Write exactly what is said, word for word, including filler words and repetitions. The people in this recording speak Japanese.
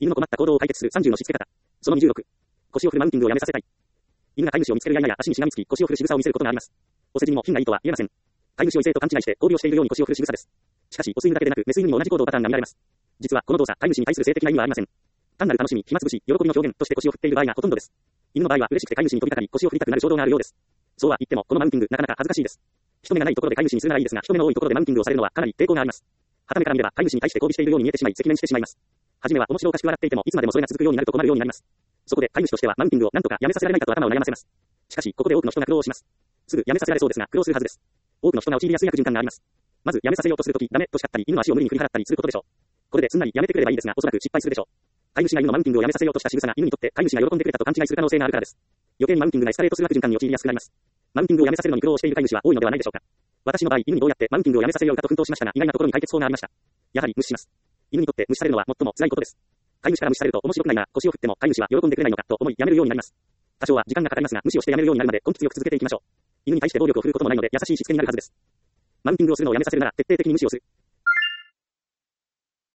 犬の困った行動を解決するさんじゅうのしつけ方。そのにじゅうろく。腰を振るマウンティングをやめさせたい。犬が飼い主を見つけるや否や足にしがみつき腰を振る仕草を見せることがあります。お世辞にも品がいいとは言えません。飼い主を異性と勘違いして交尾をしているように腰を振る仕草です。しかし、オス犬だけでなくメス犬にも同じ行動パターンが見られます。実はこの動作、飼い主に対する性的な意味はありません。単なる楽しみ、暇つぶし、喜びの表現として腰を振っている場合がほとんどです。犬の場合は嬉しくて飼い主に飛びかかり腰を振りたくなる衝動があるようです。そうは言っても、このマウンティング、なかなか恥ずかしいです。人目がないところで飼い主にするならいいですが、人目の多いところでマウンティングをされるのはかなり抵抗があります。傍目から見れば飼い主に対して交尾しているように見えてしまい、赤面してしまいます。はじめは面白おかしく笑っていても、いつまでもそれが続くようになると困るようになります。そこで飼い主としてはマウンティングを何とかやめさせられないかと頭を悩ませます。しかし、ここで多くの人が苦労します。すぐやめさせられそうですが、苦労するはずです。多くの人が陥りやすい悪循環があります。まず、やめさせようとするとき、ダメと叱ったり、犬の足を無理に振り払ったりすることでしょう。これですんなりやめてくれればいいですが、おそらく失敗するでしょう。飼い主が犬のマウンティングをやめさせようとした仕草が犬にとって飼い主が喜んでくれたと勘違いする可能性があるからです。余計にマウンティングがエスカレートする悪循環に陥りやすくなります。マウンティングをやめさせるのに苦労している飼い主は多いのではないでしょうか。私の場合、犬にどうやってマウンティングをやめさせようかと奮闘しましたが、意外なところに解決法がありました。やはり無視します。犬にとって無視されるのは最も辛いことです。飼い主から無視されると面白くないなら腰を振っても飼い主は喜んでくれないのかと思いやめるようになります。多少は時間がかかりますが、無視をしてやめるようになるまで根気強く続けていきましょう。犬に対して暴力を振るうこともないので優しいしつけになるはずです。マウンティングをするのをやめさせるなら徹底的に無視をする。